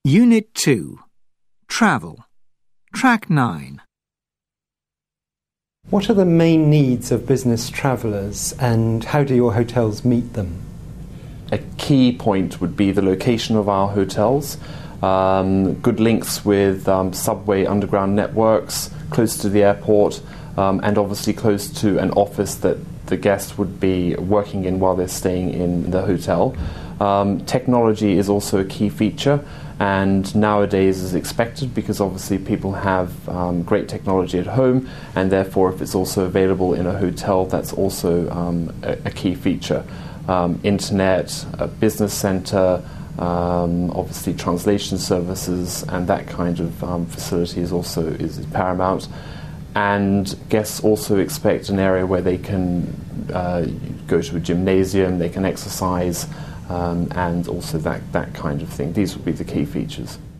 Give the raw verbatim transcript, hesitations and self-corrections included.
Unit two. Travel. Track nine. What are the main needs of business travellers and how do your hotels meet them? A key point would be the location of our hotels, um, good links with um, subway underground networks, close to the airport, um, and obviously close to an office that the guest would be working in while they're staying in the hotel. Um, technology is also a key feature, and nowadays is expected because obviously people have um, great technology at home, and therefore if it's also available in a hotel, that's also um, a, a key feature. Um, internet, a business centre, um, obviously translation services, and that kind of um, facility is also is paramount. And guests also expect an area where they can uh, go to a gymnasium, they can exercise, um, and also that, that kind of thing. These would be the key features.